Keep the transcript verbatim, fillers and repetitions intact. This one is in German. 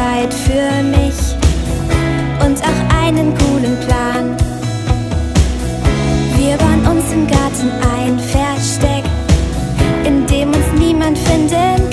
Zeit für mich und auch einen coolen Plan. Wir bauen uns im Garten ein Versteck, in dem uns niemand finden